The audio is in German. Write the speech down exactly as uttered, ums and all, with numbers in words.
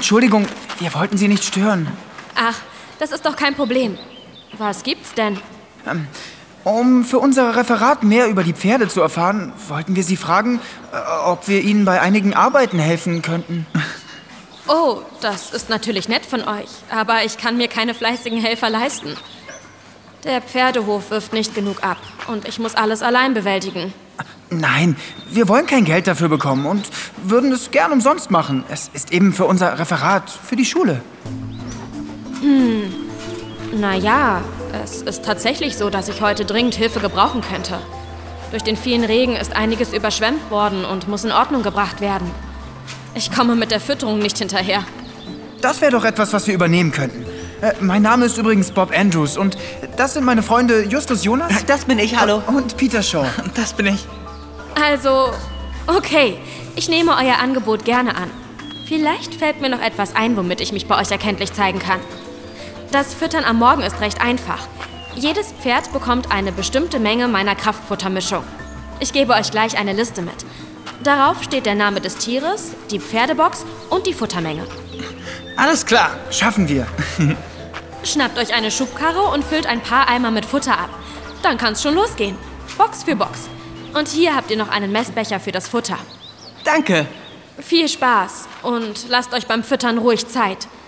Entschuldigung, wir wollten Sie nicht stören. Ach, das ist doch kein Problem. Was gibt's denn? Ähm, um für unser Referat mehr über die Pferde zu erfahren, wollten wir Sie fragen, äh, ob wir Ihnen bei einigen Arbeiten helfen könnten. Oh, das ist natürlich nett von euch, aber ich kann mir keine fleißigen Helfer leisten. Der Pferdehof wirft nicht genug ab und ich muss alles allein bewältigen. Nein, wir wollen kein Geld dafür bekommen und würden es gern umsonst machen. Es ist eben für unser Referat, für die Schule. Hm, naja, es ist tatsächlich so, dass ich heute dringend Hilfe gebrauchen könnte. Durch den vielen Regen ist einiges überschwemmt worden und muss in Ordnung gebracht werden. Ich komme mit der Fütterung nicht hinterher. Das wäre doch etwas, was wir übernehmen könnten. Äh, mein Name ist übrigens Bob Andrews und das sind meine Freunde Justus Jonas. Das bin ich, hallo. Und Peter Shaw. Das bin ich. Also, okay, ich nehme euer Angebot gerne an. Vielleicht fällt mir noch etwas ein, womit ich mich bei euch erkenntlich zeigen kann. Das Füttern am Morgen ist recht einfach. Jedes Pferd bekommt eine bestimmte Menge meiner Kraftfuttermischung. Ich gebe euch gleich eine Liste mit. Darauf steht der Name des Tieres, die Pferdebox und die Futtermenge. Alles klar, schaffen wir. Schnappt euch eine Schubkarre und füllt ein paar Eimer mit Futter ab. Dann kann's schon losgehen. Box für Box. Und hier habt ihr noch einen Messbecher für das Futter. Danke. Viel Spaß und lasst euch beim Füttern ruhig Zeit.